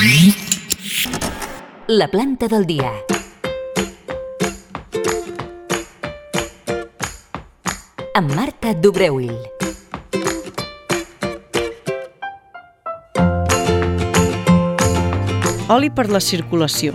La planta del dia. Amb Marta Dobreuil. Oli per la circulació.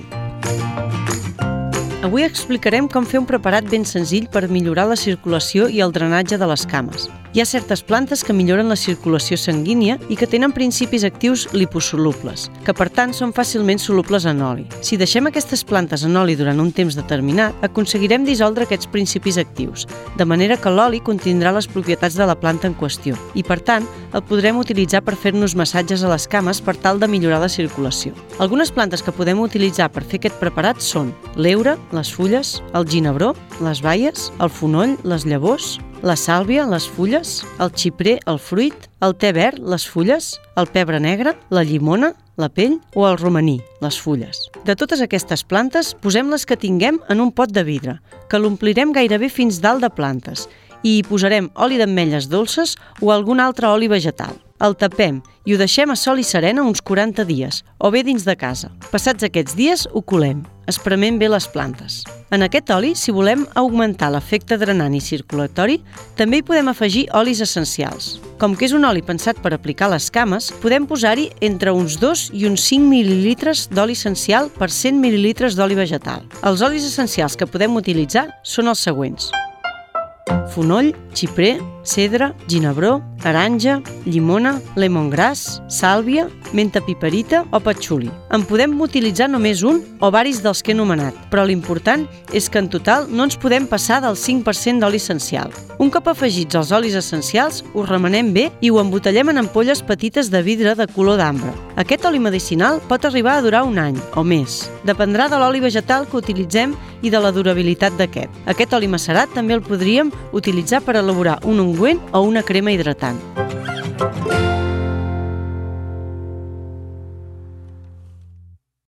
Avui explicarem com fer un preparat ben senzill per millorar la circulació i el drenatge de les cames. Hi ha certes plantes que milloren la circulació sanguínia i que tenen principis actius liposolubles, que per tant són fàcilment solubles en oli. Si deixem aquestes plantes en oli durant un temps determinat, aconseguirem dissoldre aquests principis actius, de manera que l'oli contindrà les propietats de la planta en qüestió i, per tant, el podrem utilitzar per fer-nos massatges a les cames per tal de millorar la circulació. Algunes plantes que podem utilitzar per fer aquest preparat són l'heura, les fulles, el ginebró, les baies, el fonoll, les llavors, la sàlvia, les fulles, el xiprer, el fruit, el te verd, les fulles, el pebre negre, la llimona, la pell o el romaní, les fulles. De totes aquestes plantes, posem les que tinguem en un pot de vidre, que l'omplirem gairebé fins dalt de plantes i hi posarem oli d'ametlles dolces o algun altre oli vegetal. El tapem i ho deixem a sol i serena uns 40 dies, o bé dins de casa. Passats aquests dies, ho colem, esprement bé les plantes. En aquest oli, si volem augmentar l'efecte drenant i circulatori, també hi podem afegir olis essencials. Com que és un oli pensat per aplicar a les cames, podem posar-hi entre uns 2 i uns 5 ml d'oli essencial per 100 ml d'oli vegetal. Els olis essencials que podem utilitzar són els següents: fonoll, xiprer, cedre, ginebró, aranja, llimona, lemongrass, sàlvia, menta piperita o patxuli. En podem utilitzar només un o varis dels que he anomenat, però l'important és que en total no ens podem passar del 5% d'oli essencial. Un cop afegits els olis essencials, ho remenem bé i ho embotellem en ampolles petites de vidre de color d'ambre. Aquest oli medicinal pot arribar a durar un any o més. Dependrà de l'oli vegetal que utilitzem i de la durabilitat d'aquest. Aquest oli macerat també el podríem utilitzar per elaborar un ungüent o una crema hidratant.